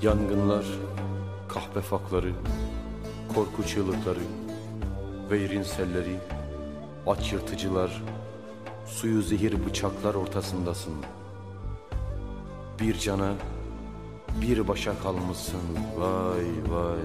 Yangınlar, kahpe fakları, korku çığlıkları, veyrin selleri, aç yırtıcılar, suyu zehir bıçaklar ortasındasın. Bir cana, bir başa kalmışsın, vay vay.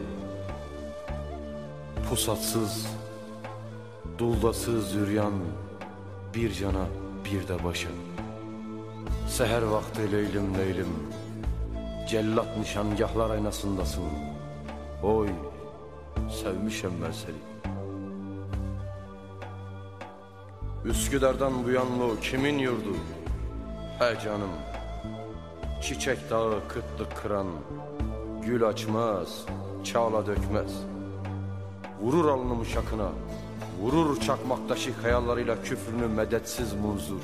Pusatsız, duldasız yürüyen, bir cana, bir de başa. Seher vakti leylim leylim, cellat nişangahlar aynasındasın. Oy, sevmişem ben seni. Üsküdar'dan bu yanlı kimin yurdu? He canım, çiçek dağı kıtlık kıran, gül açmaz, çağla dökmez. Vurur alnımı şakına, vurur çakmaktaşı hayallarıyla küfrünü medetsiz munzur.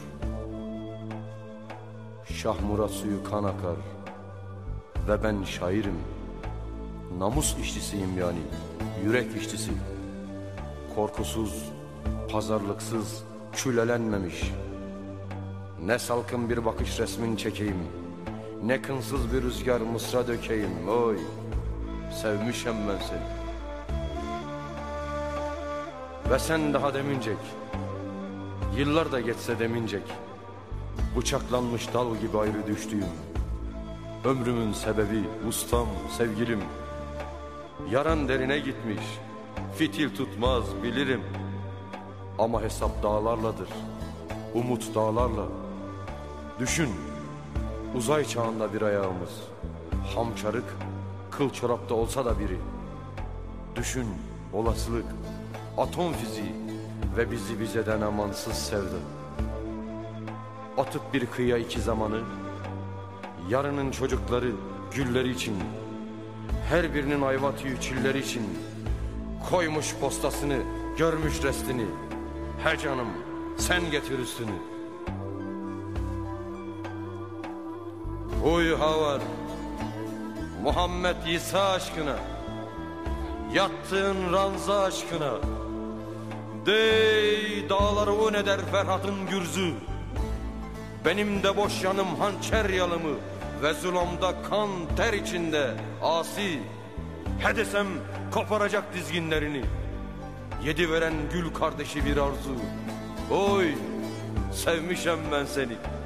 Şah Murat suyu kan akar ve ben şairim. Namus işçisiyim yani, yürek işçisi. Korkusuz, pazarlıksız, külelenmemiş. Ne salkın bir bakış resmin çekeyim, ne kınsız bir rüzgar mısra dökeyim. Oy, sevmişem ben seni. Ve sen daha demincek, yıllar da geçse demincek, bıçaklanmış dal gibi ayrı düştüğüm, ömrümün sebebi, ustam, sevgilim. Yaran derine gitmiş, fitil tutmaz bilirim. Ama hesap dağlarladır, umut dağlarla. Düşün, uzay çağında bir ayağımız, hamçarık, kıl çorapta olsa da biri. Düşün, olasılık, atom fiziği ve bizi bizeden amansız sevdi. Atıp bir kıyıya iki zamanı, yarının çocukları, gülleri için, her birinin ayva tüyü çilleri için, koymuş postasını, görmüş restini. He canım, sen getir üstünü. Huy havar, Muhammed İsa aşkına, yattığın ranza aşkına. Dey dağları un eder Ferhat'ın gürzü, benim de boş yanım hançer yalımı ve zulümde kan ter içinde asi. He desem koparacak dizginlerini, yedi veren gül kardeşi bir arzu. Oy, sevmişem ben seni.